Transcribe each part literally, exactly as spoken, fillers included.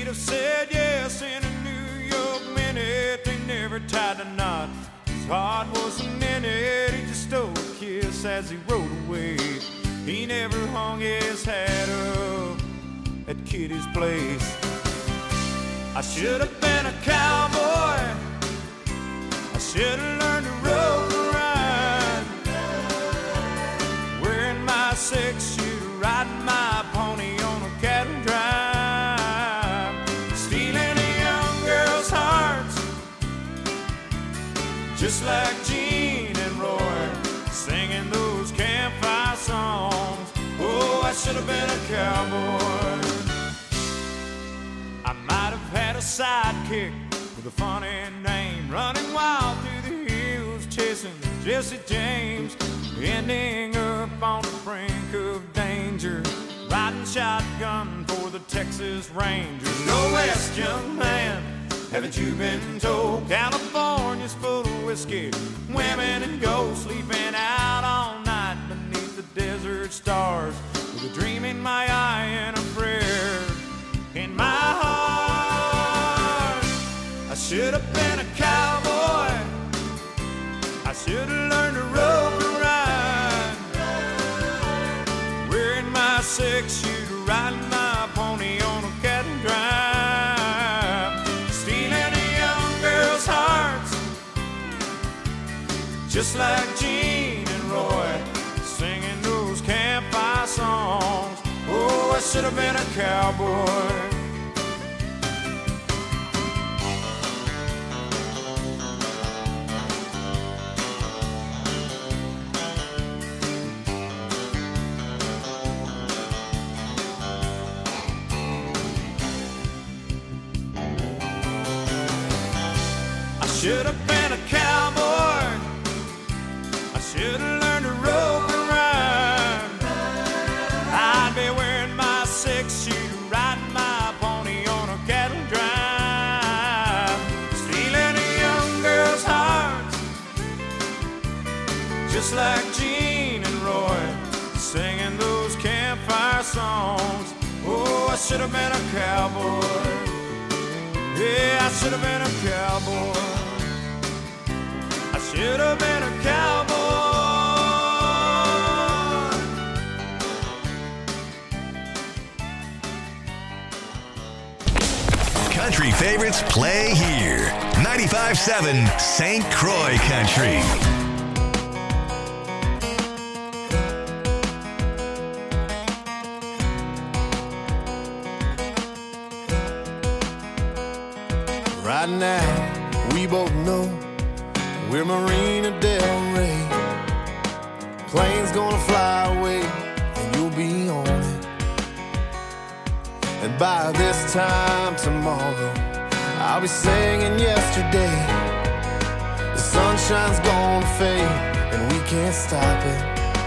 He'd have said yes in a New York minute. They never tied a knot. His heart wasn't in it. He just stole a kiss as he rode away. He never hung his hat up at Kitty's place. I should have been a cowboy. I should have learned to rope and ride, wearing my six shooter, riding my pony on a cattle drive, stealing a young girl's hearts, just like Gene and Roy, singing those campfire songs. Oh, I should have been a cowboy. I might have had a sidekick with a funny name, running wild through the hills, chasing Jesse James, ending up on the brink of danger, riding shotgun for the Texas Rangers. Go west, young man, haven't you been told? California's full of whiskey, women and gold, sleeping out all night beneath the desert stars, with a dream in my eye and a prayer in my heart. I should have been a cowboy. I should have learned to rope and ride, wearing my six shooter, riding my pony on a cattle drive, stealing a young girl's hearts, just like Gene and Roy, singing those campfire songs. Oh, I should have been a cowboy. I should have been a cowboy. I should have learned to rope and ride. I'd be wearing my six shooter, riding my pony on a cattle drive, stealing a young girl's heart, just like Gene and Roy, singing those campfire songs. Oh, I should have been a cowboy. Yeah, I should have been a cowboy. I should have been a cowboy. Country favorites play here. ninety-five point seven Saint Croix Country. Right now, we both know we're Marina Del Rey. Plane's gonna fly away, and you'll be on it. And by this time tomorrow, I'll be singing yesterday. The sunshine's gonna fade, and we can't stop it.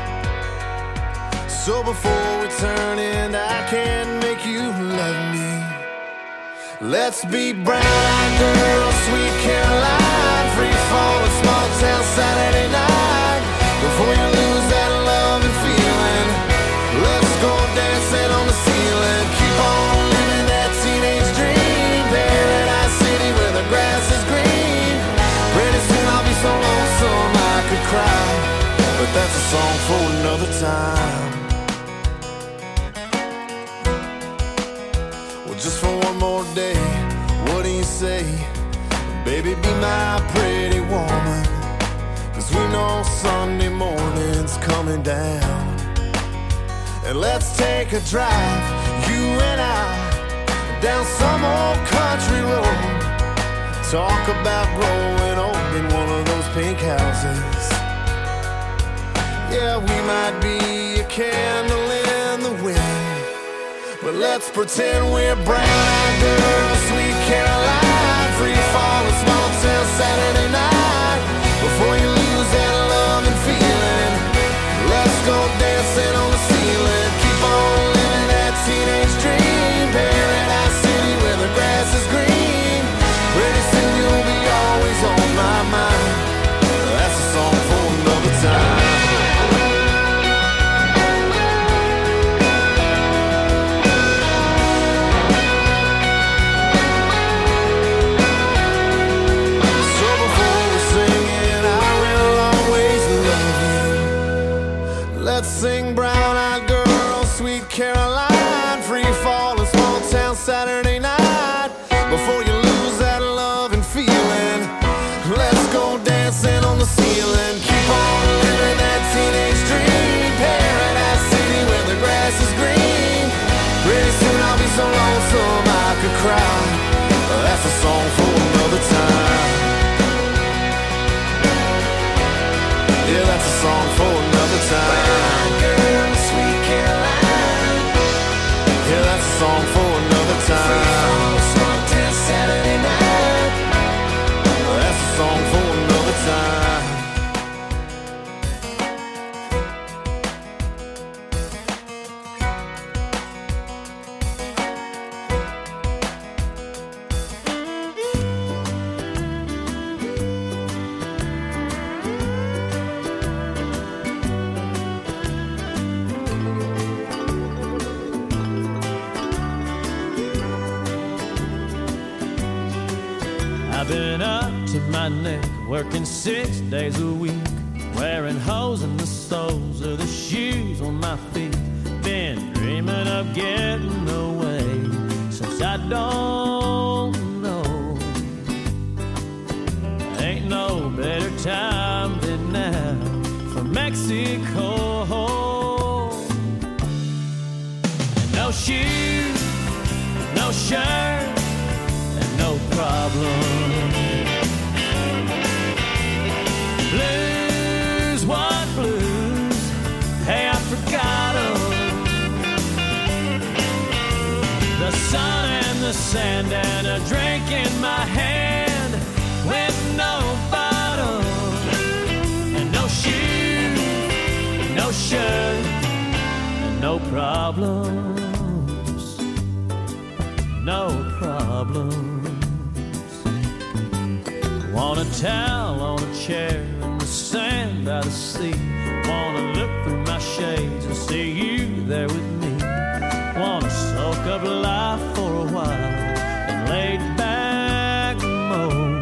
So before we turn in, I can't make you love me. Let's be brown girl, sweet Caroline, free falling, small town Saturday night. Before you lose that love and feeling, let's go dancing on the ceiling. Keep on living that teenage dream, Paradise City where the grass is green. Pretty soon I'll be so lonesome I could cry, but that's a song for another time. Just for one more day, what do you say? Baby, be my pretty woman, 'cause we know Sunday morning's coming down. And let's take a drive, you and I, down some old country road. Talk about growing old in one of those pink houses. Yeah, we might be a candle in the wind, but let's pretend we're brown-eyed girls, sweet Caroline, free falling, small town Saturday night. Before you lose that love and feeling, let's go dancing on the ceiling. Keep on living that teenage dream, Paradise City where the grass is green. Pretty soon you'll be always on my mind. That's a song for another time. sing brown-eyed girl, sweet Caroline, free fall in small town Saturday night. Before you lose that love and feeling, let's go dancing on the ceiling. Keep on living that teenage dream, Paradise City where the grass is green. Pretty soon I'll be so lonesome I could cry. That's a song for another time. Yeah, that's a song for another time. Brown girl, sweet Caroline. Yeah, that's a song for another time. Small town Saturday night. That's a song for another time. Been up to my neck, working six days a week, wearing holes in the soles of the shoes on my feet. Been dreaming of getting away since I don't know. Ain't no better time than now for Mexico. And no shoes, no shirt, and no problem. Blues, what blues? Hey, I forgot 'em. The sun and the sand and a drink in my hand with no bottle and no shoes, no shirt, and no problems, no problems. Want a towel on a chair in the sand by the sea. Wanna look through my shades and see you there with me. Wanna soak up life for a while and lay back mode.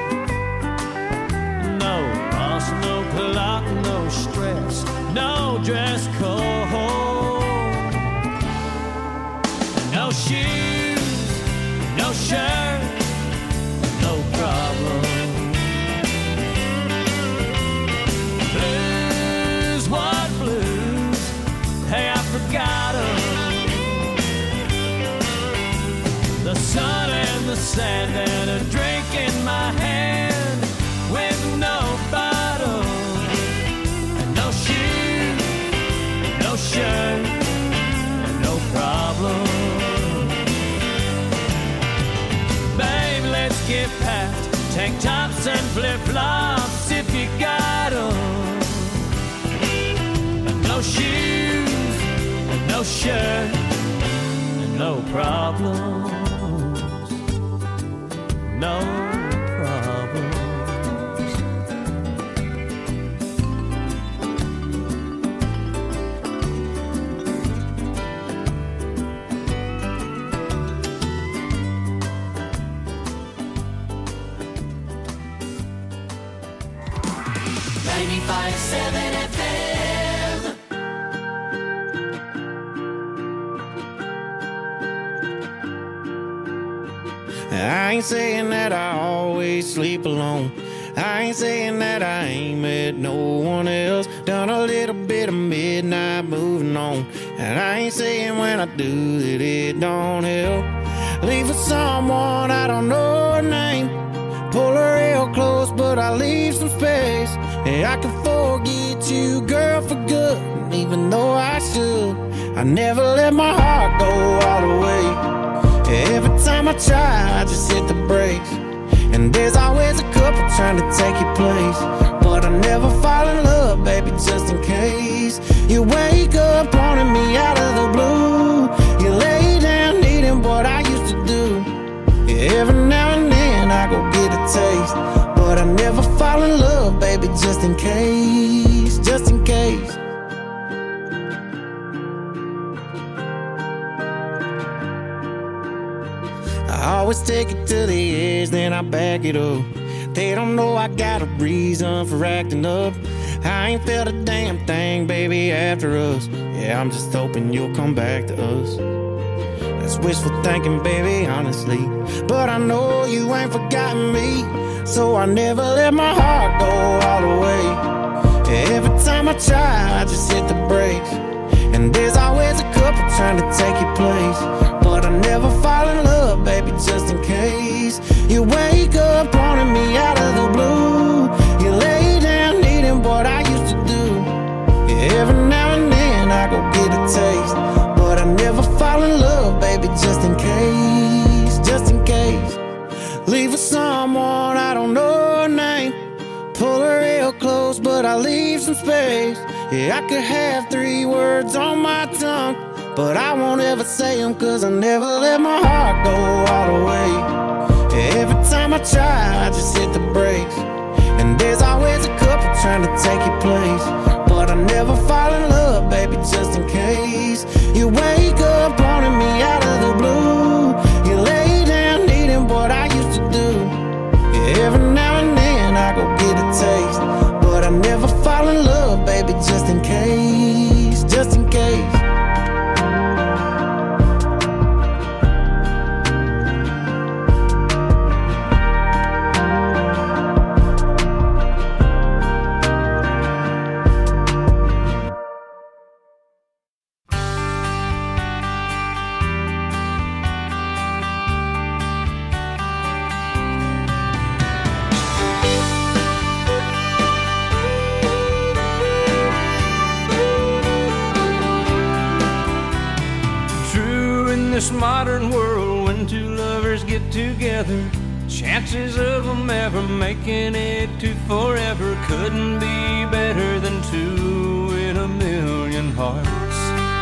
No boss, no clock, no stress, no dress code. No shoes, no shirt, no problem. Hey, I forgot 'em. The sun and the sand and a drink in my hand with no bottle and no shoes, no shirt, and no problem. Babe, let's get packed, tank tops and flip-flops if you got 'em. No shoes, and no shirt, and no problems, no problems. ninety-five seven F M. I ain't saying that I always sleep alone. I ain't saying that I ain't met no one else. Done a little bit of midnight moving on. And I ain't saying when I do that it don't help. Leave for someone I don't know her name. Pull her real close, but I leave some space. And I can forget you, girl, for good. Even though I should, I never let my heart go all the way. Every time I try, I just hit the brakes. And there's always a couple trying to take your place. But I never fall in love, baby, just in case. You wake up wanting me out of the blue. You lay down needing what I used to do. Every now and then I go get a taste. But I never fall in love, baby, just in case. Just in case. I always take it to the edge, then I back it up. They don't know I got a reason for acting up. I ain't felt a damn thing, baby, after us. Yeah, I'm just hoping you'll come back to us. That's wishful thinking, baby, honestly. But I know you ain't forgotten me, so I never let my heart go all the way. Every time I try, I just hit the brakes, and there's always a couple trying to take your place. But I never fall in love, baby, just in case. You wake up wanting me out of the blue. You lay down needing what I used to do. Yeah, every now and then I go get a taste, but I never fall in love, baby, just in case. Just in case. Leave with someone I don't know her name. Pull her real close, but I leave some space. Yeah, I could have three words on my tongue, but I won't ever say them, cause I never let my heart go all the way. Yeah, every time I try, I just hit the brakes, and there's always a couple trying to take your place. But I never fall in love, baby, just in case. You wake up wanting me out of the blue. You lay down needing what I used to do. Yeah, every now and then I go get a taste, but I never fall in love, baby, just in case. Just in case. This modern world, when two lovers get together, chances of them ever making it to forever couldn't be better than two in a million hearts.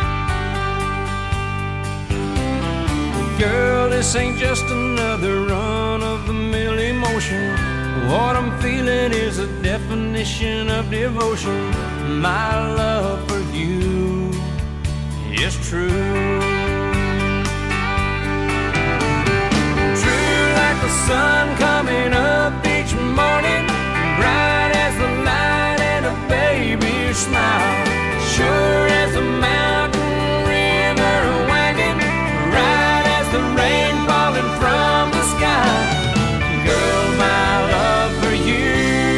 Girl, this ain't just another run-of-the-mill emotion. What I'm feeling is a definition of devotion. My love for you is true. The sun coming up each morning, bright as the light in a baby's smile, sure as a mountain river winding, right as the rain falling from the sky. Girl, my love for you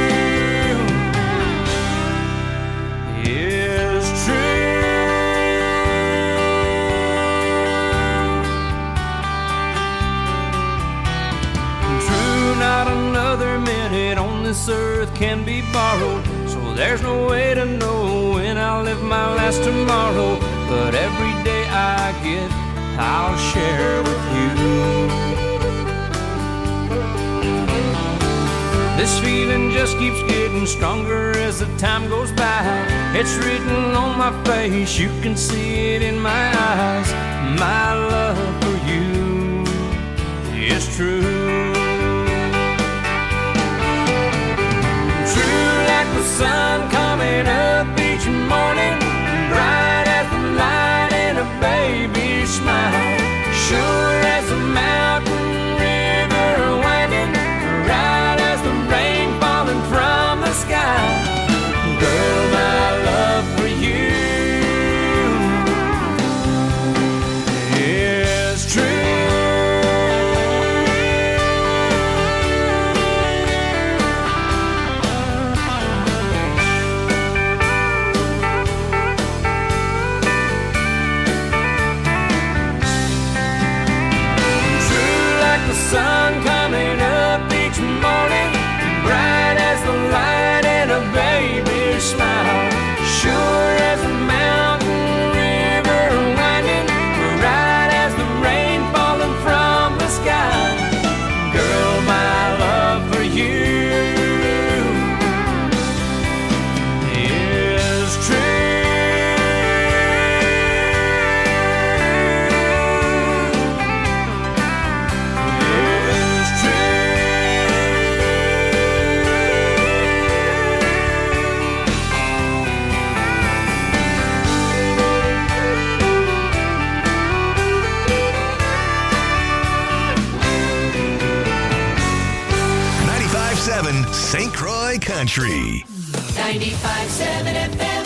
is true. Not another minute on this earth can be borrowed, so there's no way to know when I'll live my last tomorrow. But every day I get, I'll share with you. This feeling just keeps getting stronger as the time goes by. It's written on my face, you can see it in my eyes. My love for you is true. The sun coming up each morning, bright as the light in a baby's smile, sure as a mountain river winding, right as the rain falling from the sky. Girl, my love for you is true. Sun coming up each morning, bright as the light in a baby's smile, sure as a mountain river winding, right as the rain falling from the sky. Girl, my love for you is true. Saint Croix Country. ninety-five seven F M.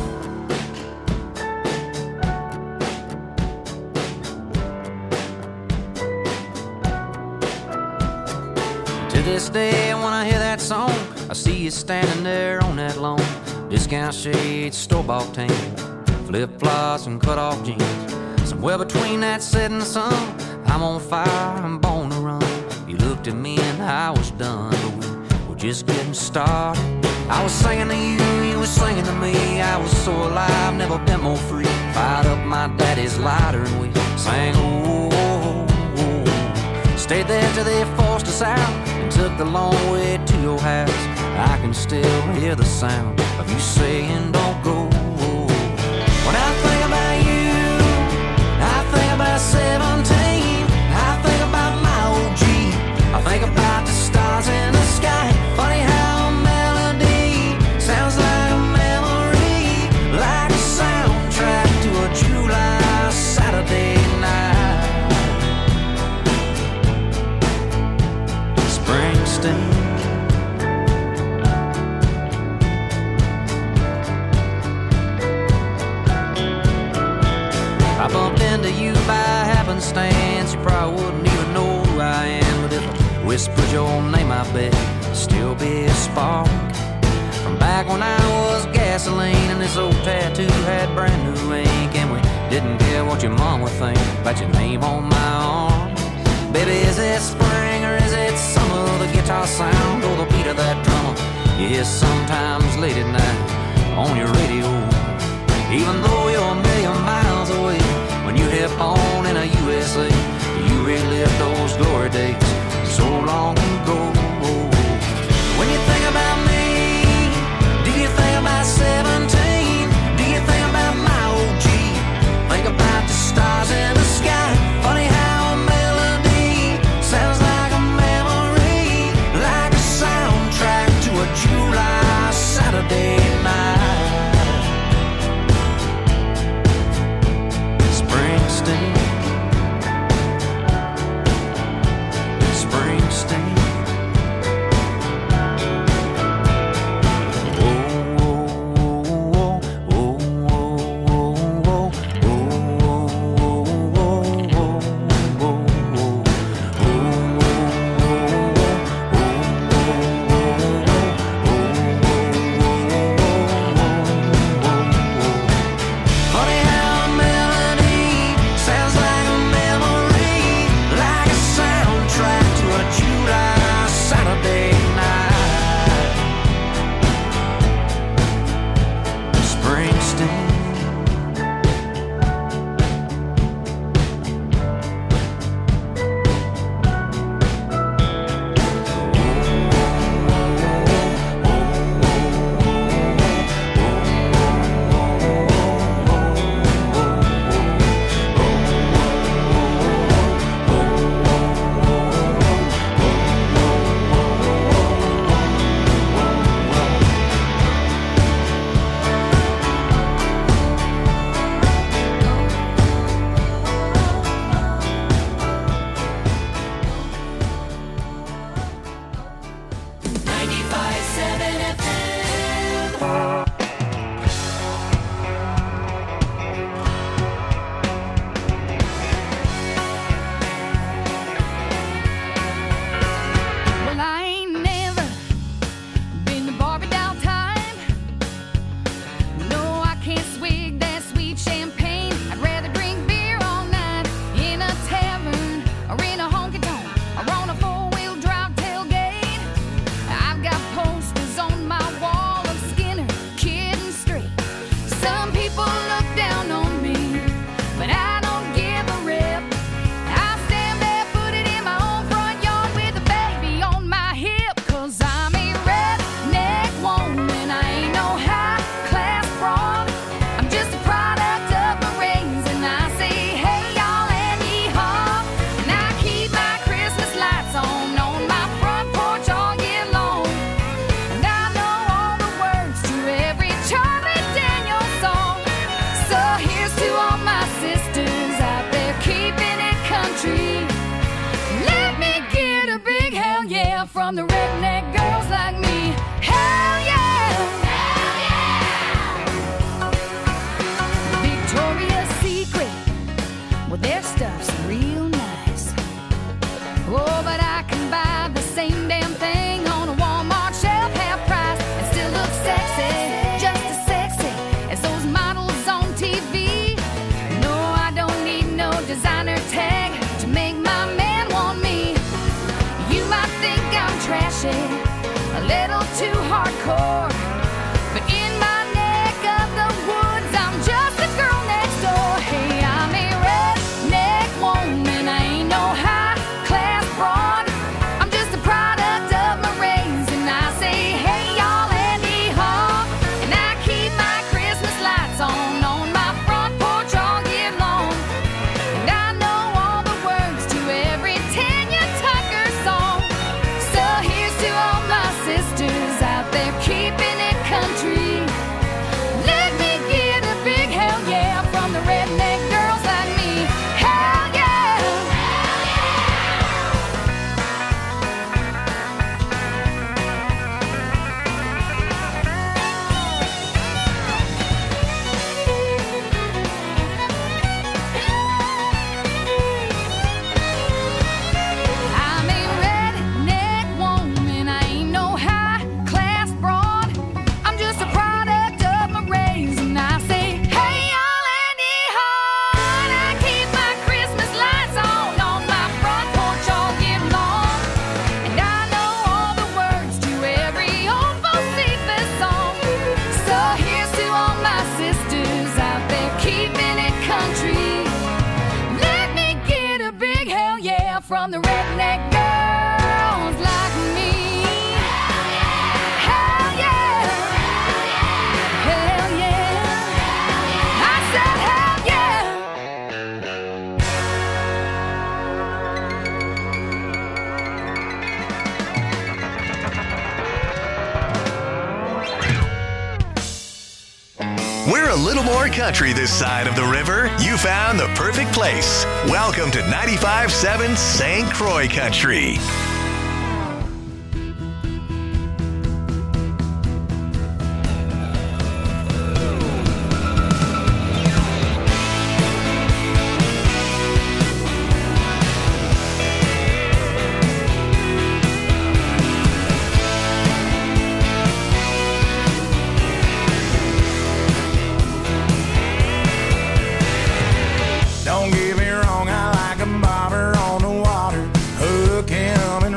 To this day, when I hear that song, I see you standing there on that lawn. Discount shades, store-bought tan, flip-flops and cut-off jeans. Somewhere between that set and the sun, I'm on fire, I'm born to run. You looked at me and I was done, but we were just getting started. I was singing to you, you were singing to me. I was so alive, never been more free. Fired up my daddy's lighter and we sang, oh, oh, oh. Stayed there till they forced us out and took the long way to your house. I can still hear the sound of you saying don't go. When I think about you, I think about seventeen. I think about my O G. I think about the stars in the sky. Funny how a melody sounds like a memory, like a soundtrack to a July Saturday night. Springsteen. I bumped into you by happenstance. You probably wouldn't even know who I am, but if I whispered your name, I bet it'd still be a spark from back when I was gasoline and this old tattoo had brand new ink, and we didn't care what your mom would think about your name on my arm. Baby, is it spring or is it summer? The guitar sound or the beat of that drummer you hear sometimes late at night on your radio. Even though you're a million miles away, when you hit on in a U S A, you relive those glory days so long ago. When you think about me, do you think about seventeen? Do you think about my O G? Think about the stars in the sky. Funny how a melody sounds like a memory, like a soundtrack to a July Saturday night. Springsteen, Springsteen. From the redneck girls like me. Hell yeah! cliche, a little too hardcore. But in my neck of the woods, I'm just a girl next door. Hey, I'm a redneck woman, I ain't no high-class broad. I'm just a product of my race, and I say, hey, y'all, Andy Haw. And I keep my Christmas lights on on my front porch all year long. And I know all the words to every Tanya Tucker song. So here's to all my sisters out there keeping it country. Let me get a big hell yeah from the redneck girls like me. Hell yeah! I'm a redneck woman, I ain't no high-class broad. I'm just a product of my race, and I say, hey, y'all, Andy Haw. And I keep my Christmas lights on on my front porch all year long. And I know all the words to every old Bocephus song. So here's to all my sisters out there keeping it country. Let me get a big hell yeah from the redneck girls like me. Hell yeah! Hell yeah! I said hell yeah! We're a little more country this side of the river. You found the perfect place. Welcome to ninety-five point seven Saint Croix Country. Don't get me wrong, I like a bobber on the water, hook him and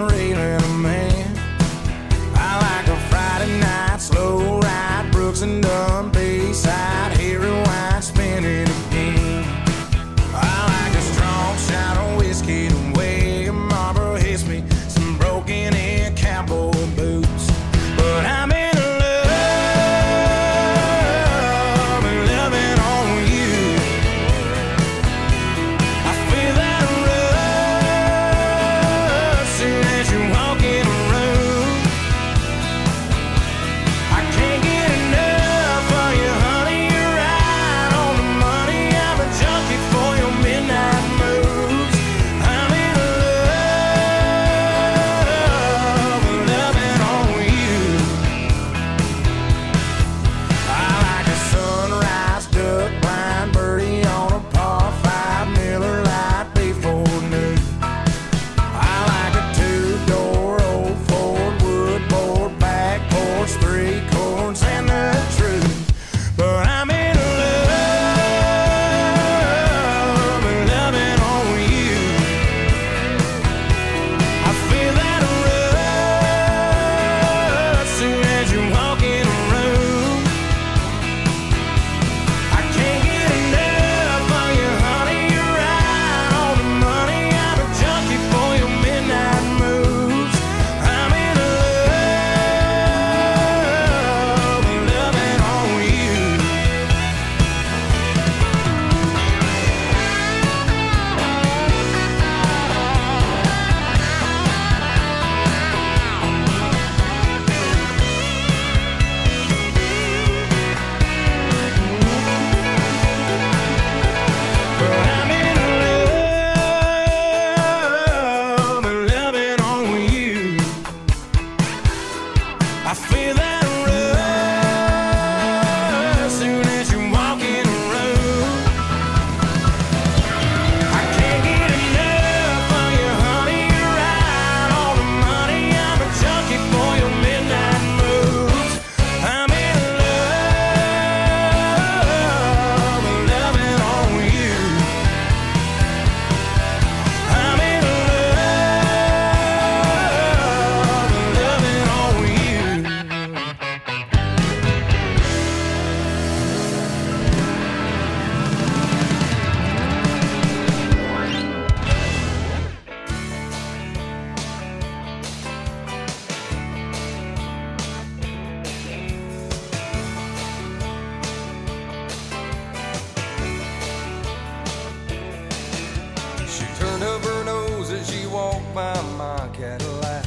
by my Cadillac.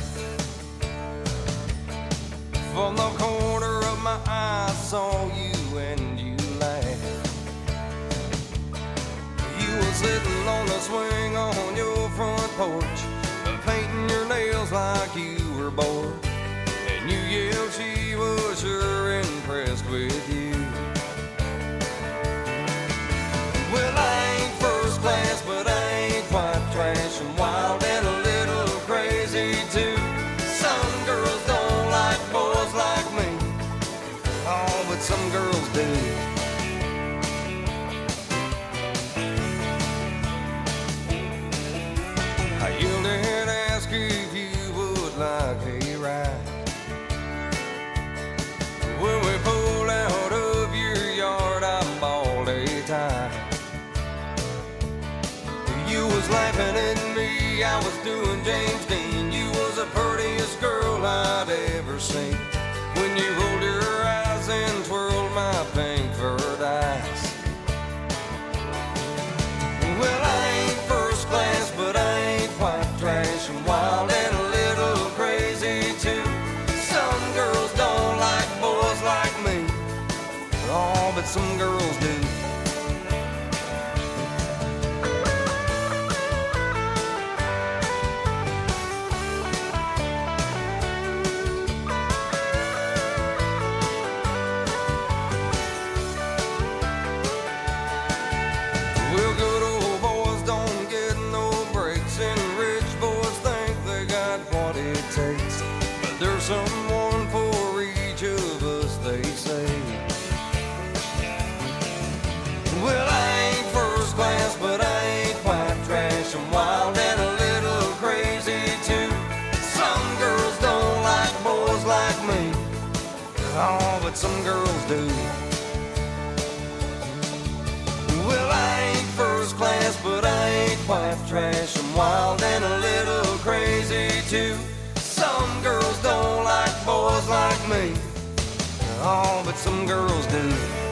From the corner of my eye I saw you and you laughed. You were sitting on the swing on your front porch, painting your nails like you were bored. And you yelled she was sure impressed with you. Well, I ain't first class, but I ain't quite trash, and wild and a little crazy too. Some girls don't like boys like me, oh, but some girls do. I yelled and asked if you would like a ride. When we pulled out of your yard, I bawled a tie. You was laughing at me, I was doing James Dean. You was the prettiest girl I'd ever seen. When you rolled your eyes and twirled my pink furred eyes. Well, I ain't first class, but I ain't quite trash, and wild and a little crazy too. Some girls don't like boys like me, oh, but some girls do. Well, good old boys don't get no breaks, and rich boys think they got what it takes. But there's someone for each of us, they say. Well, I ain't first class, but I ain't quite trash, I'm wild and a little crazy too. Some girls don't like boys like me, oh, but some girls do. Well, I ain't first class, but I ain't quite trash, I'm wild and a little crazy too. Some girls don't like boys like me, oh, but some girls do.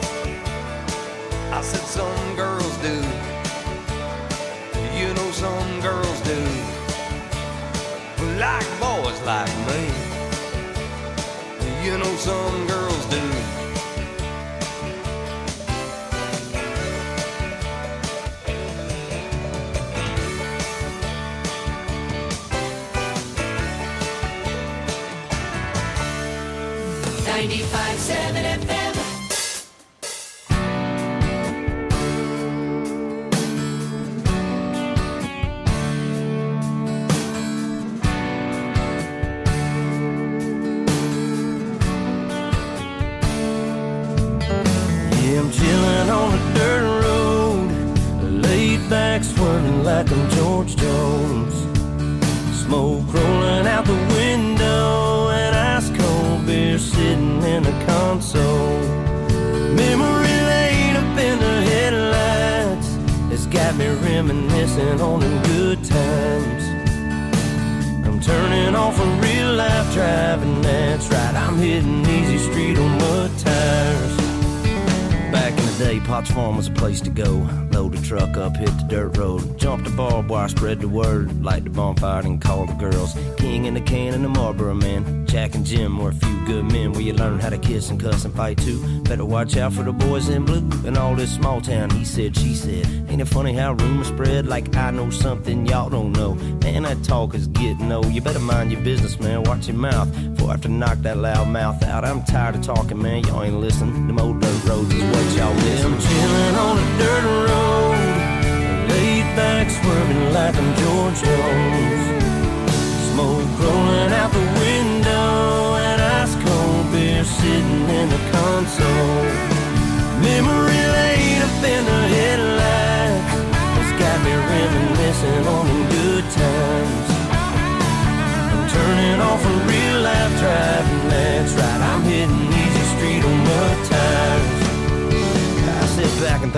I said some girls do. You know some girls do. Like boys like me. You know some girls do. ninety-five seven F M. Yeah, I'm chilling on a dirt road, laid back swerving like I'm George Jones. Smoke rolling out the window and ice cold beer sitting in the console. Memory lane up in the headlights, it's got me reminiscing on them good times. I'm turning off a real life driving, that's right, I'm hitting easy street on mud tires. Back in the day, Potts Farm was a place to go. Load the truck up, hit the dirt road, jump the barbed wire, spread the word, light the bonfire and call the girls. King and the can and the Marlboro man, Jack and Jim were a few good men where you learn how to kiss and cuss and fight too. Better watch out for the boys in blue and all this small town he said, she said. Ain't it funny how rumors spread like I know something y'all don't know? Man, that talk is getting old. You better mind your business, man, watch your mouth before I have to knock that loud mouth out. I'm tired of talking, man, y'all ain't listening. Them old dirt roads is what y'all miss. I'm chilling on a dirt road, laid back swerving like I'm George Jones. Smoke rolling out the window and ice cold beer sitting in the console. Memory lane up in the headlights, it's got me reminiscing on them good times. I'm turning off a real life driving, that's right, I'm hitting easy street on mud tires. I sit back and think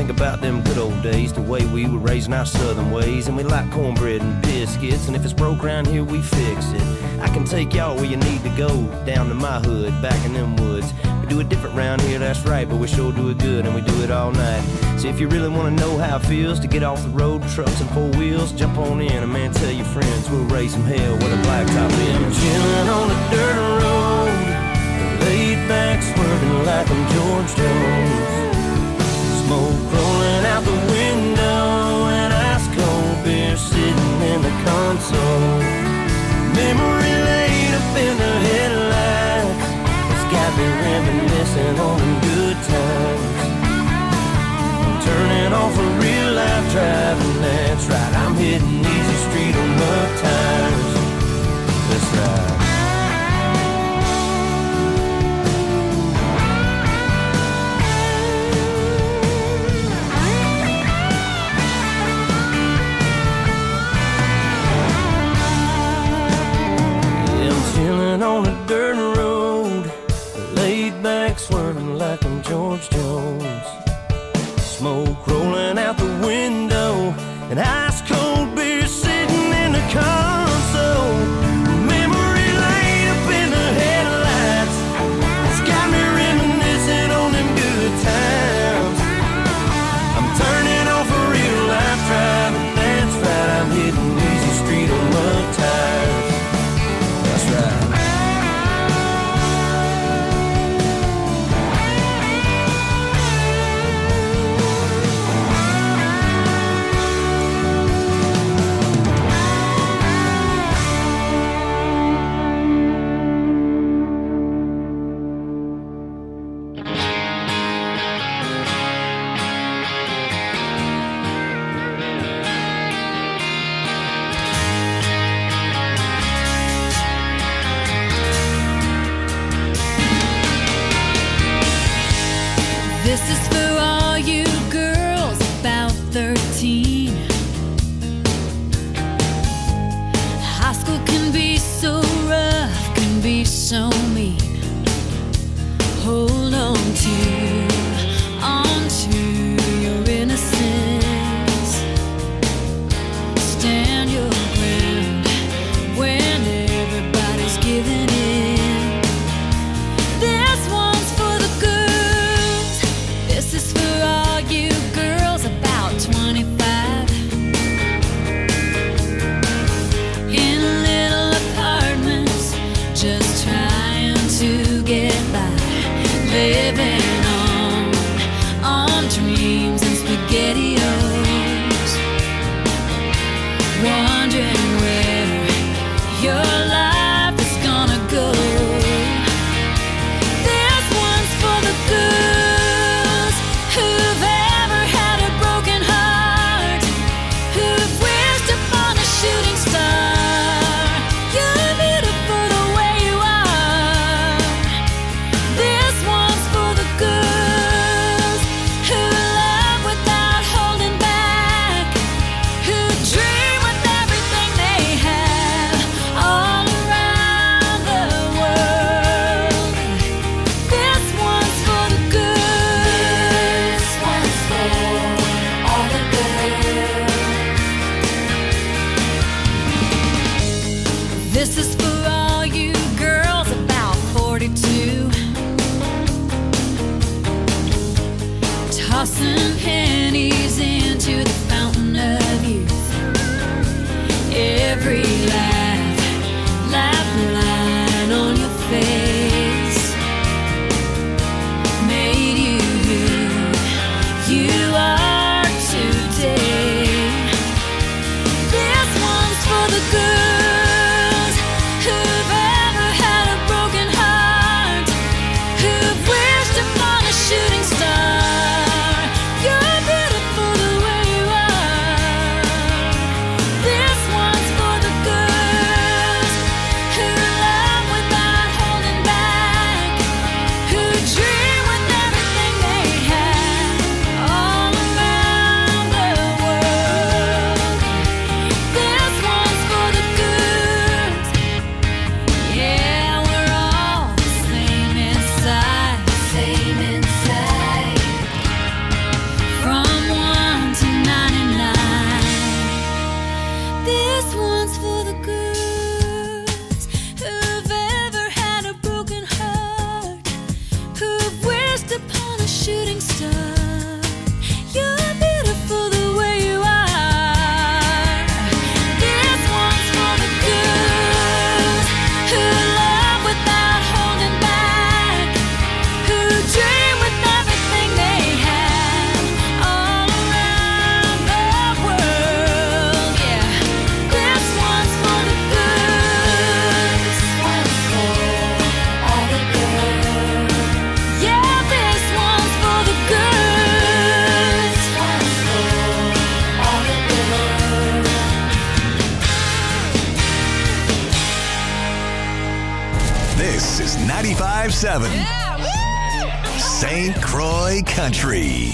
think about them good old days, the way we were raising our southern ways. And we like cornbread and biscuits, and if it's broke around here, we fix it. I can take y'all where you need to go, down to my hood, back in them woods. We do it different round here, that's right, but we sure do it good, and we do it all night. So if you really want to know how it feels to get off the road, trucks and four wheels, jump on in, and man, tell your friends we'll raise some hell with a blacktop in. Chillin' on the dirt road, laid back, swerving like I'm George Jones. Smoke rolling out the window, and ice cold beer sitting in the console. Memory laid up in the headlights, it's got me reminiscing on them good times. I'm turning off a real life driving, that's right. I'm hitting easy street on mud tires, that's right. On a dirt road, laid back, swerving like I'm George Jones. Smoke rolling out the window, and ice cold beer sitting in the console. Memory laid up in the headlights, it's got me reminiscing on them good times. I'm turning off a real life driving, that's right. I'm hitting easy street on mud tires, that's right. This is for all you girls about thirteen. High school can be so rough, can be so mean. Hold on to, on to your innocence. Stand your ground when everybody's giving in. This one's for the girls. This is for all you girls about twenty-five. In little apartments, just trying This is ninety-five seven Saint Croix Country.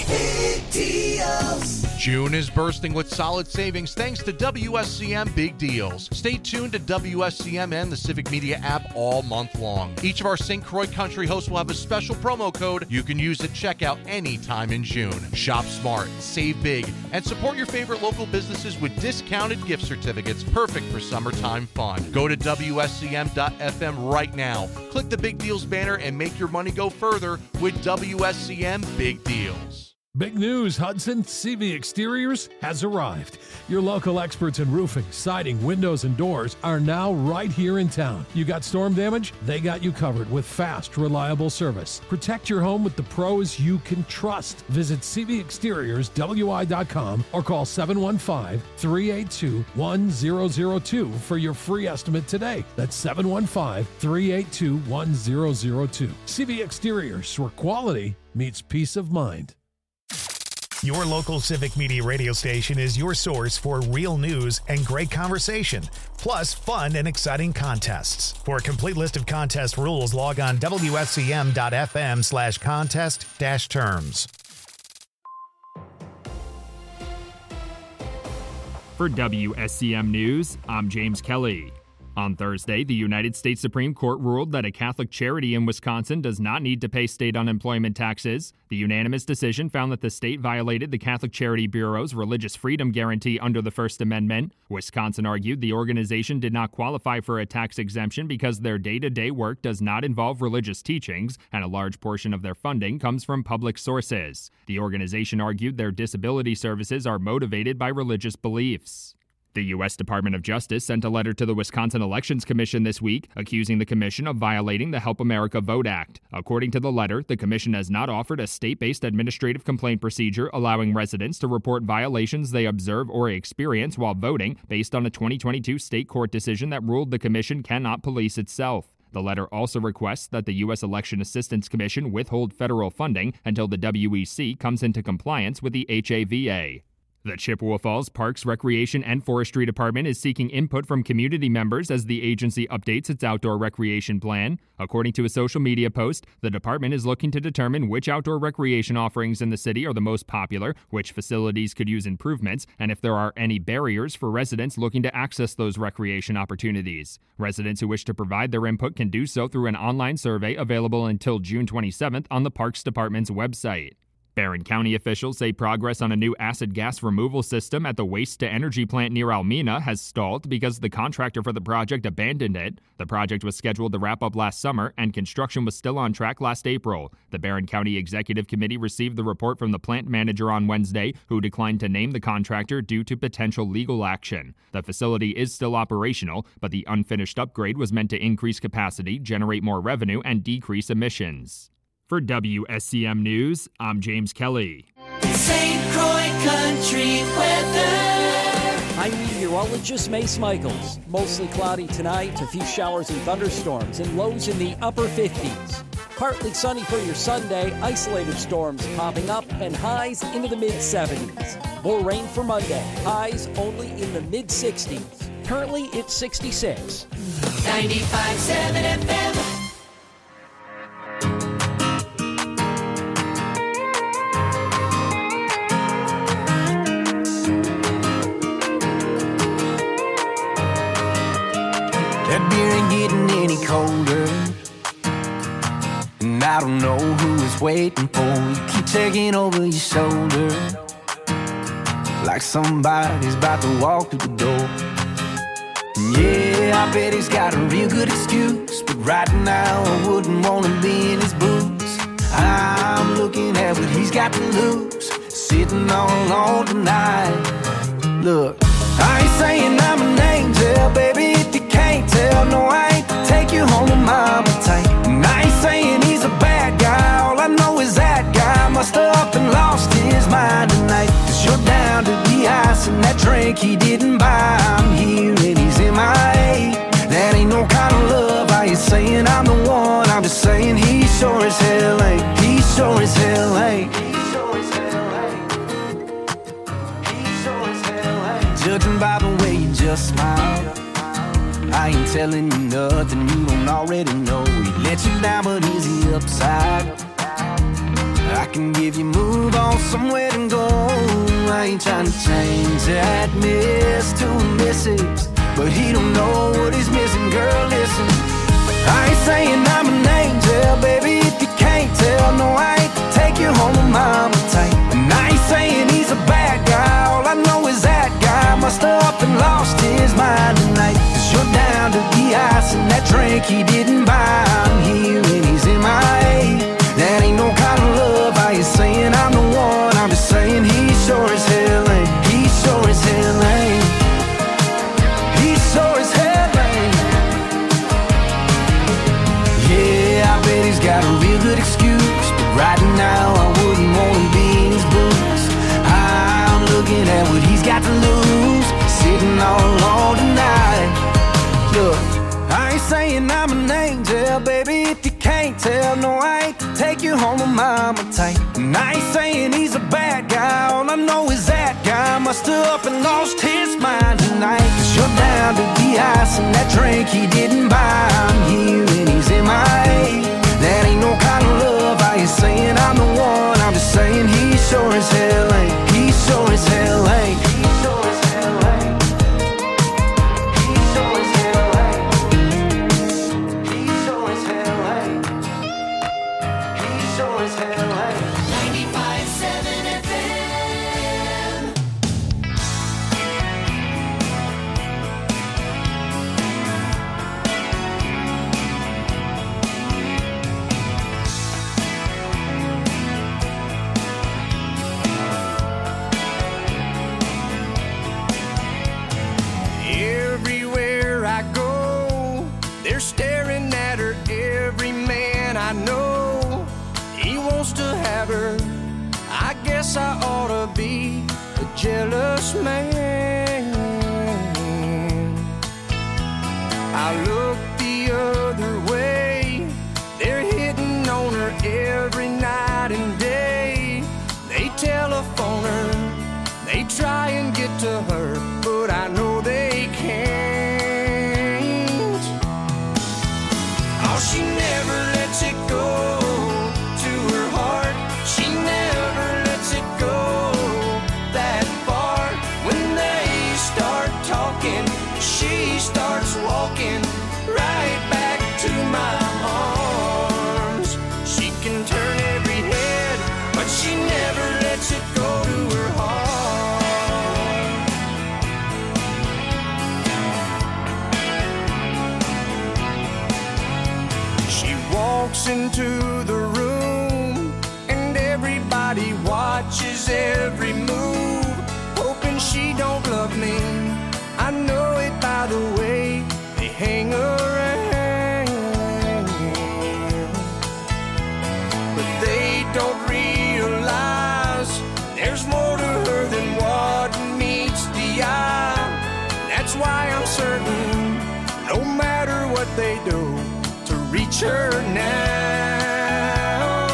June is bursting with solid savings thanks to W S C M Big Deals. Stay tuned to W S C M and the Civic Media app all month long. Each of our Saint Croix Country hosts will have a special promo code you can use at checkout anytime in June. Shop smart, save big, and support your favorite local businesses with discounted gift certificates perfect for summertime fun. Go to W S C M dot F M right now. Click the Big Deals banner and make your money go further with W S C M Big Deals. Big news, Hudson. C V Exteriors has arrived. Your local experts in roofing, siding, windows, and doors are now right here in town. You got storm damage? They got you covered with fast, reliable service. Protect your home with the pros you can trust. Visit C V Exteriors W I dot com or call seven one five, three eight two, one zero zero two for your free estimate today. That's seven one five, three eight two, one zero zero two. C V Exteriors, where quality meets peace of mind. Your local Civic Media radio station is your source for real news and great conversation, plus fun and exciting contests. For a complete list of contest rules, log on W S C M dot F M slash contest dash terms. For W S C M News, I'm James Kelly. On Thursday, the United States Supreme Court ruled that a Catholic charity in Wisconsin does not need to pay state unemployment taxes. The unanimous decision found that the state violated the Catholic Charity Bureau's religious freedom guarantee under the First Amendment. Wisconsin argued the organization did not qualify for a tax exemption because their day-to-day work does not involve religious teachings, and a large portion of their funding comes from public sources. The organization argued their disability services are motivated by religious beliefs. The U S Department of Justice sent a letter to the Wisconsin Elections Commission this week, accusing the commission of violating the Help America Vote Act. According to the letter, the commission has not offered a state-based administrative complaint procedure allowing residents to report violations they observe or experience while voting based on a twenty twenty-two state court decision that ruled the commission cannot police itself. The letter also requests that the U S Election Assistance Commission withhold federal funding until the W E C comes into compliance with the H A V A. The Chippewa Falls Parks, Recreation, and Forestry Department is seeking input from community members as the agency updates its outdoor recreation plan. According to a social media post, the department is looking to determine which outdoor recreation offerings in the city are the most popular, which facilities could use improvements, and if there are any barriers for residents looking to access those recreation opportunities. Residents who wish to provide their input can do so through an online survey available until June twenty-seventh on the Parks Department's website. Barron County officials say progress on a new acid gas removal system at the waste-to-energy plant near Almena has stalled because the contractor for the project abandoned it. The project was scheduled to wrap up last summer, and construction was still on track last April. The Barron County Executive Committee received the report from the plant manager on Wednesday, who declined to name the contractor due to potential legal action. The facility is still operational, but the unfinished upgrade was meant to increase capacity, generate more revenue, and decrease emissions. For W S C M News, I'm James Kelly. Saint Croix Country weather. I'm meteorologist Mace Michaels. Mostly cloudy tonight, a few showers and thunderstorms, and lows in the upper fifties. Partly sunny for your Sunday, isolated storms popping up, and highs into the mid-seventies. More rain for Monday, highs only in the mid-sixties. Currently, it's sixty-six. ninety-five point seven F M. That beer ain't getting any colder, and I don't know who is waiting for you. Keep taking over your shoulder, like somebody's about to walk through the door. And yeah, I bet he's got a real good excuse, but right now I wouldn't want to be in his boots. I'm looking at what he's got to lose, sitting all alone tonight. Look, I ain't saying I'm an angel, baby, if you can't tell. No, I ain't to take you home to mama tight. And I ain't saying he's a bad guy, all I know is that guy must have up and lost his mind tonight. Cause you're down to the ice and that drink he didn't buy. I'm here and he's in my A. That ain't no kind of love, I ain't saying I'm the one, I'm just saying he sure as hell ain't. He sure as hell ain't. Judging by the way you just smile, I ain't telling you nothing you don't already know. let you down, but is he upside? I can give you move on somewhere and go. I ain't trying to change that miss to a misses, but he don't know what he's missing. Girl, listen, I ain't saying I'm an angel, baby, if you can't tell. No, I ain't to take you home with mama tight. And I ain't saying he's a bad guy, all I know is that guy must have up and lost his mind tonight. Cause you're down to the ice and that drink he didn't buy. I'm here and he's in my A. That ain't no kind of love. I ain't saying I'm the one, I'm just saying he sure as hell ain't. He sure as hell ain't. He sure as hell ain't. Yeah, I bet he's got a real good excuse, but right now I wouldn't want to be in his boots. I'm looking at what he's got to lose, sitting all alone tonight. Look, I ain't saying I'm an angel, baby, if you can't tell. No, I ain't to take you home with mama tight. And I ain't saying he's a bad guy, all I know is that guy must have up and lost his mind tonight. Cause you're down to the ice and that drink he didn't buy. I'm here and he's in my A. That ain't no kind of love. I ain't saying I'm the one, I'm just saying he sure as hell ain't. He sure as hell ain't. He sure as hell ain't. He sure as hell ain't. He sure as hell ain't. He sure as hell ain't. ninety-five point seven F M. Everywhere I go, they're staring at her. Every man I know, he wants to have her. I guess I ought to be a jealous man. I look the other way, they're hitting on her every night and day. They telephone her, they try and get to her, but I know they can't. Oh, she never lets it go to her heart. She never lets it go that far. When they start talking, she starts walking right back to my arms. She can turn every head, but she never lets it go to her heart. She walks into the room and everybody watches every move, hoping she don't love me. I know it by the way they hang around, but they don't realize there's more to her than what meets the eye. That's why I'm certain, no matter what they do, to reach her now.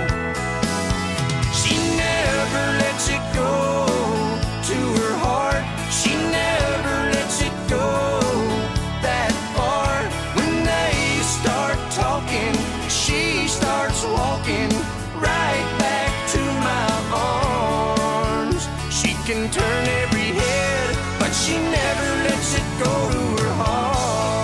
She never lets it go to her heart. She never lets it go that far. When they start talking, she starts walking right back to my arms. She can turn every head, but she never lets it go to her heart.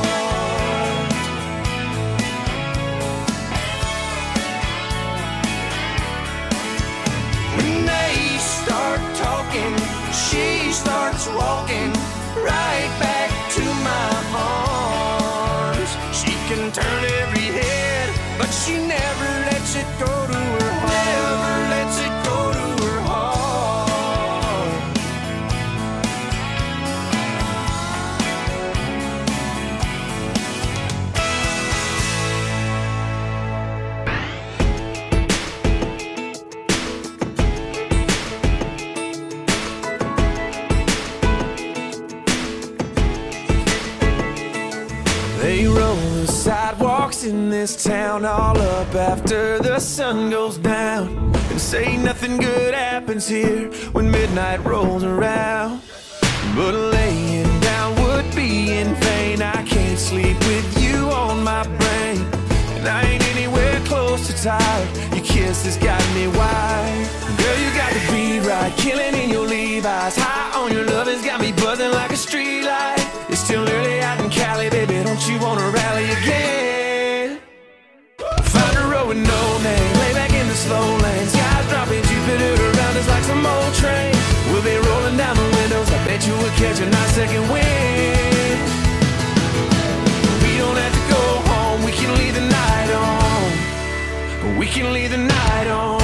When they start talking, she starts walking right back to my arms. She can turn every head, but she never lets it go to her heart. Never lets it go to her heart. They roll the sidewalks in this town all up after the sun goes down, and say nothing good happens here when midnight rolls around. But laying down would be in vain. I can't sleep with you on my brain, and I ain't tired. Your kiss has got me wild. Girl, you got the beat right, killing in your Levi's. High on your love has got me buzzing like a street light. It's still early out in Cali, baby, don't you wanna rally again? Find a road with no name, lay back in the slow lane. Skies dropping, Jupiter around us like some old train. We'll be rolling down the windows, I bet you we'll catch a nice second wind. We don't have to go home, we can leave the night on. We can leave the night on.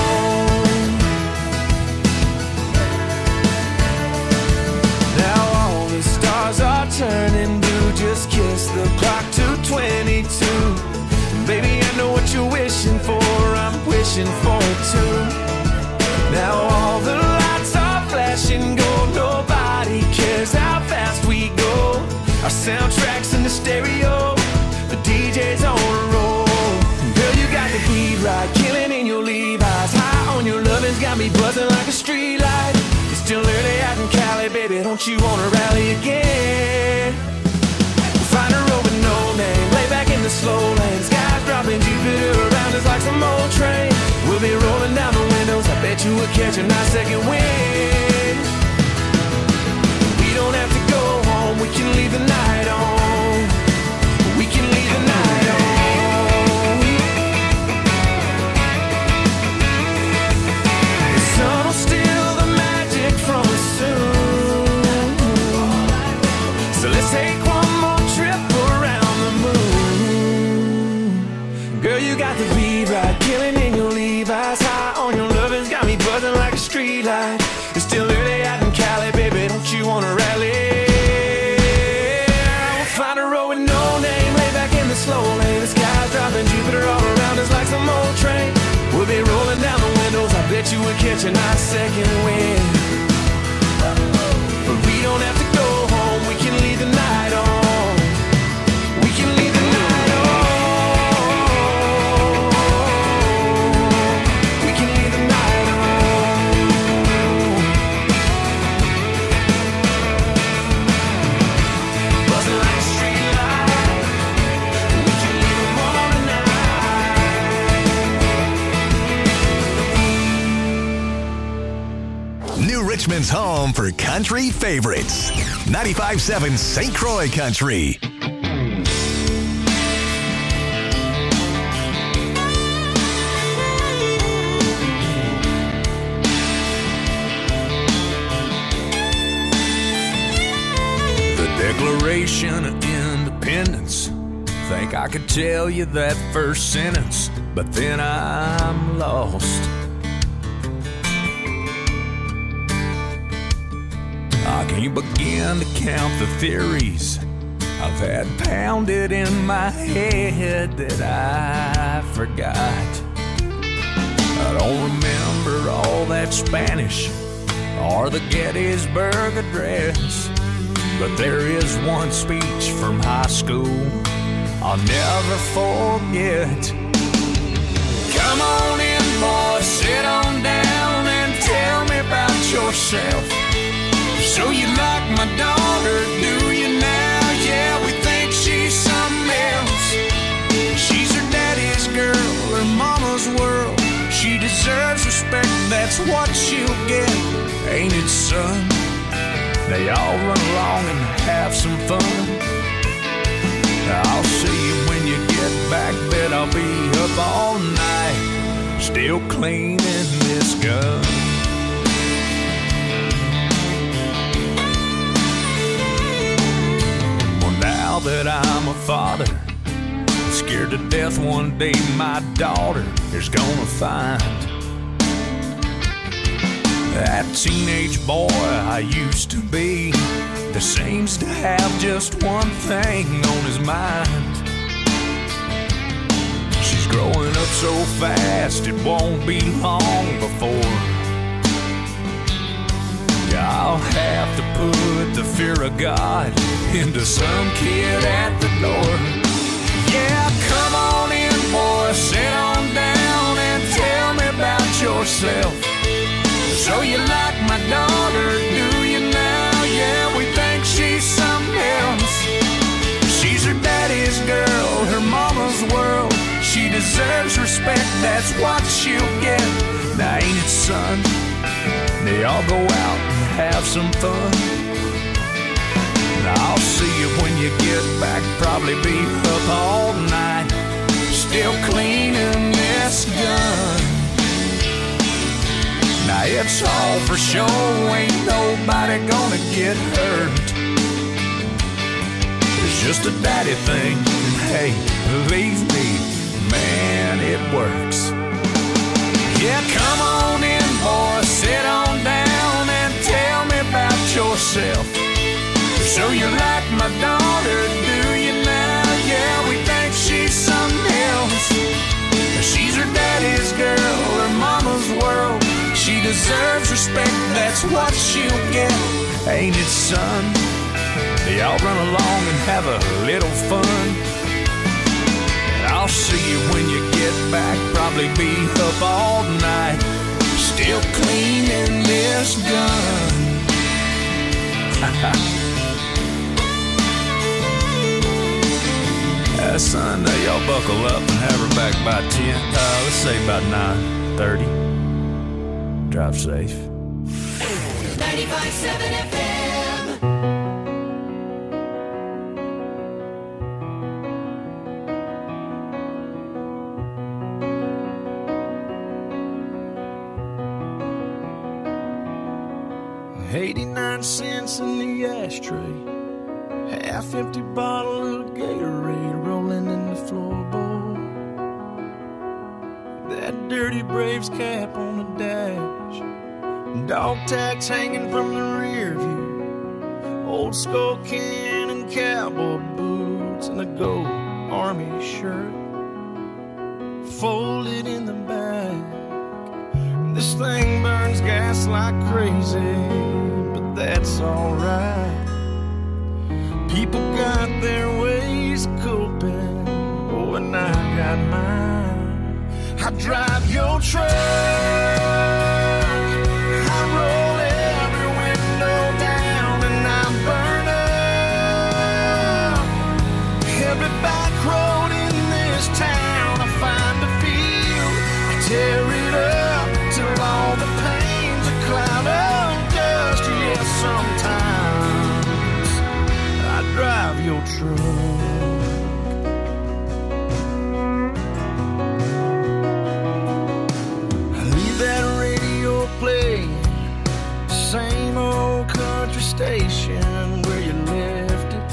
Now all the stars are turning blue. Just kiss the clock to twenty-two. Baby, I know what you're wishing for, I'm wishing for it too. Now all the lights are flashing gold. Nobody cares how fast we go. Our soundtrack's in the stereo, the D J's on a roll. Girl, you got the beat right, killing in your Levi's. High on your lovin's got me buzzing like a street light. It's still early out in Cali, baby, don't you wanna rally again? Find a road with no name, lay back in the slow lane. Skies dropping, Jupiter around us like some old train. We'll be rolling down the windows, I bet you we'll catch a nice second wind. We don't have to go home, we can leave the night on. We can leave the night on. The sun will steal the magic from us soon. So let's take one more trip around the moon. Girl, you got the beat right, killing in your Levi's. High on your lovin's got me buzzing like a street light. It's still early out in Cali, baby, don't you wanna rally? We'll find a road with no name, lay back in the slow lane. The sky's dropping, Jupiter all around us like some old train. We'll be rolling down the windows, I bet you we'll catch a nice second wind. But we don't have to go home, we can leave the night on. We can leave the night on. We can leave the night on. Buzzing like a street light. We can leave them all tonight. New Richmond's home for country favorites. ninety-five point seven Saint Croix Country. The Declaration of Independence. Think I could tell you that first sentence, but then I'm lost. I can't begin to count the theories I've had pounded in my head that I forgot. I don't remember all that Spanish or the Gettysburg Address, but there is one speech from high school I'll never forget. Come on in, boy, sit on down and tell me about yourself. So you like my daughter, do you now? Yeah, we think she's something else. She's her daddy's girl, her mama's world. She deserves respect, that's what she'll get. Ain't it, son? They all run along and have some fun. I'll see you when you get back, bet I'll be up all night, still cleaning this gun. Now that I'm a father, I'm scared to death one day my daughter is gonna find that teenage boy I used to be that seems to have just one thing on his mind. She's growing up so fast it won't be long before I'll have to put the fear of God into some kid at the door. Yeah, come on in, boy, sit on down and tell me about yourself. So you like my daughter, do you now? Yeah, we think she's something else. She's her daddy's girl, her mama's world. She deserves deserves respect, that's what she'll get. Now ain't it, son? They all go out and have some fun. Now I'll see you when you get back, probably be up all night, still cleaning this gun. Now it's all for show, ain't nobody gonna get hurt. It's just a daddy thing, and hey, believe me, man, it works. Yeah, come on in, boy, sit on down and tell me about yourself. So you like my daughter, do you now? Yeah, we think she's something else. She's her daddy's girl, her mama's world. She deserves respect, that's what she'll get. Ain't it, son? Y'all run along and have a little fun. And I'll see you when you get back, probably be up all night, still cleaning this gun. Uh, son, uh, y'all buckle up and have her back by ten. Uh, let's say about nine thirty. Drive safe. ninety-five point seven F M. eighty-nine cents in the ashtray. Half-empty bottle of Gatorade rolling in the floorboard. That dirty Braves cap on the dash. Dog tags hanging from the rear view. Old skull can and cowboy boots and a gold army shirt folded in the back. This thing burns gas like crazy, but that's alright. People got their ways of coping, oh, and I got mine. I drive your truck, I roll every window down, and I burn up every back road in this town. I find a field, I tear it up till all the pain's a cloud of dust. Yes, sometimes drive your truck. Leave that radio playing, same old country station where you left it.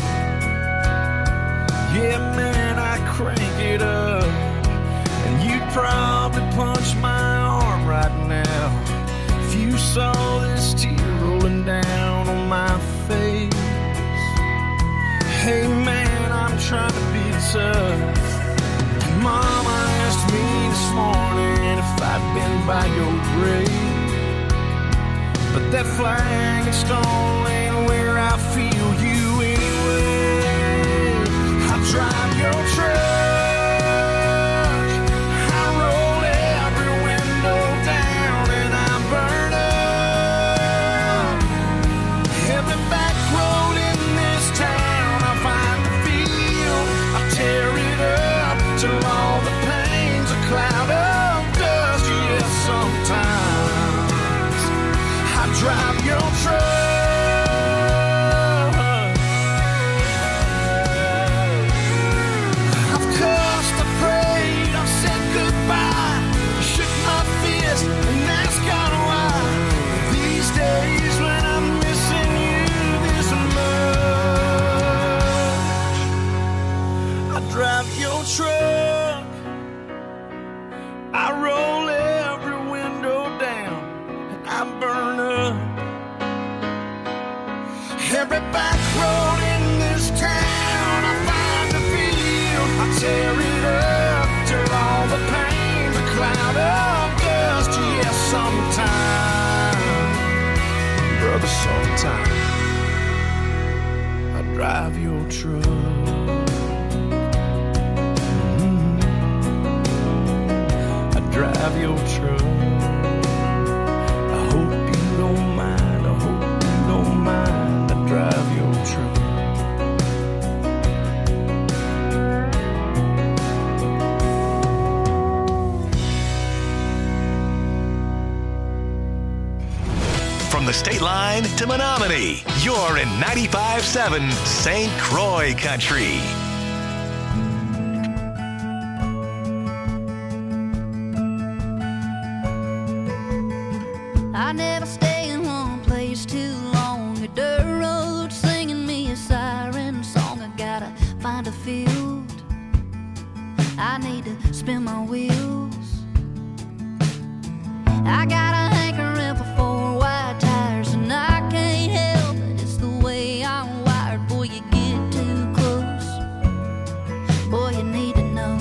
Yeah, man, I crank it up, and you'd probably punch my arm right now if you saw this tear rolling down on my face. Hey man, I'm trying to be tough. Mama asked me this morning if I'd been by your grave, but that flag and stone ain't where I feel you anyway. I drive your truck, I roll every window down, and I burn up every back road in this town. Tear it up till all the pain's a cloud of dust. Yes, sometimes I drive your truck. I've cussed, I prayed, I've said goodbye, shook my fist and asked God why. These days when I'm missing you this much, I drive your truck, I roll every window down, and I burn up every back road in this town. I find a field, I tear it up till all the pain's a cloud of dust. Yes, sometime, brother, sometime I drive your truck. Drive your truck. I hope you don't mind. I hope you don't mind. I drive your truck. the state line to Menominee. You're in ninety-five seven Saint Croix Country. I never stay in one place too long. A dirt road singing me a siren song. I gotta find a field. I need to spin my wheels. I got a hankering for four wide tires, and I can't help it. It's the way I'm wired. Boy, you get too close. Boy, you need to know.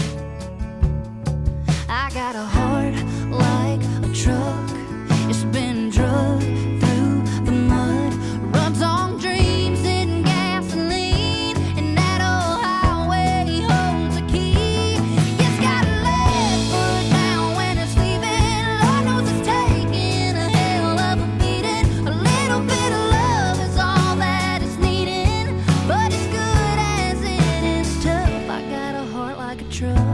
I got a heart like a truck. It's been drugged through the mud, runs on dreams and gasoline, and that old highway holds a key. It's got a left foot down when it's leaving. Lord knows it's taking a hell of a beating. A little bit of love is all that it's needing, but as good as it is tough, I got a heart like a truck.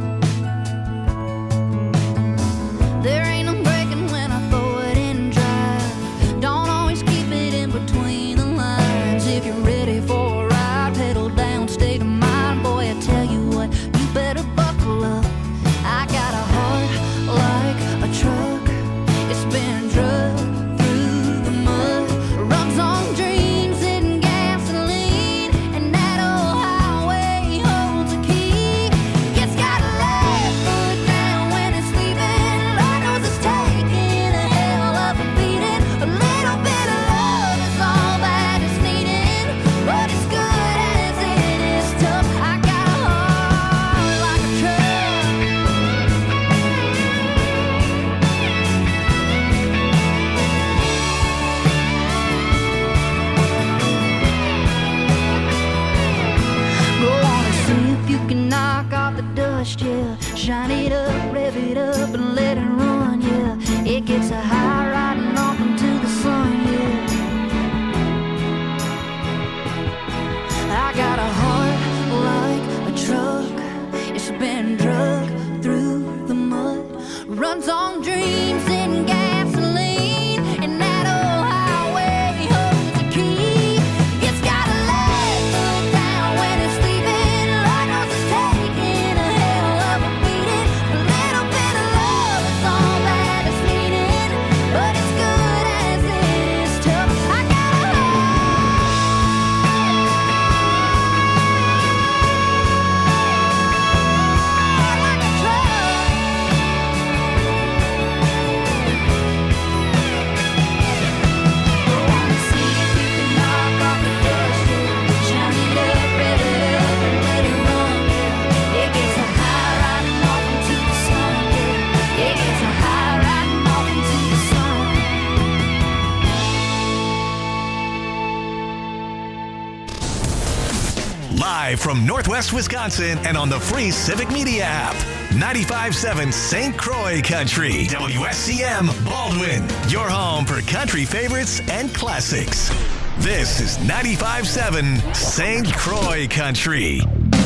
There ain't no breaking when I throw it in drive. Don't always keep it in between the lines. If you're ready for a ride, pedal down, state of mind. Boy, I tell you what, you better buckle up. I got a heart like a truck. It's been drugged through the mud, runs on dreams and gasoline, and that old highway holds a key. It's got a left foot down when it's leaving. Lord knows it's taking a hell of a beating. A little bit of love is all that it's needing, but as good as it is tough, I got a heart like a truck. Go on and see if you can knock off the dust, yeah. Shine it up, rev it up, and let it run, yeah. It gets a high riding off into the sun, yeah. I got a heart like a truck. It's been drugged through the mud, runs on dreams and gasoline, and that old highway holds a key. It's got a left foot down when it's leaving. Lord knows it's taking a hell of a beating. A little bit of love is all that it's needing, but as good as it is tough, I got a heart like a truck. Go on and see if you can knock off the dust, yeah. Shine it up, rev it up, and let it run, yeah. It gets a high riding off into the sun, yeah. It gets a high riding off into the sun. Live from Northwest Wisconsin and on the free Civic Media app. ninety-five seven Saint Croix Country. W S C M Baldwin. Your home for country favorites and classics. This is ninety-five seven Saint Croix Country.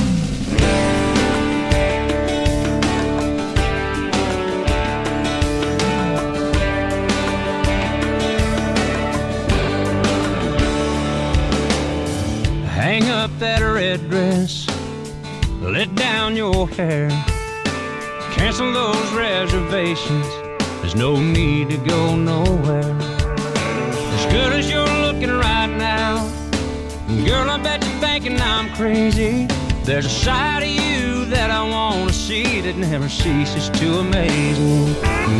Hang up that red dress, let down your hair, cancel those reservations, there's no need to go nowhere. As good as you're looking right now, girl, I bet you're thinking I'm crazy. There's a side of you that I want to see that never ceases to amaze me.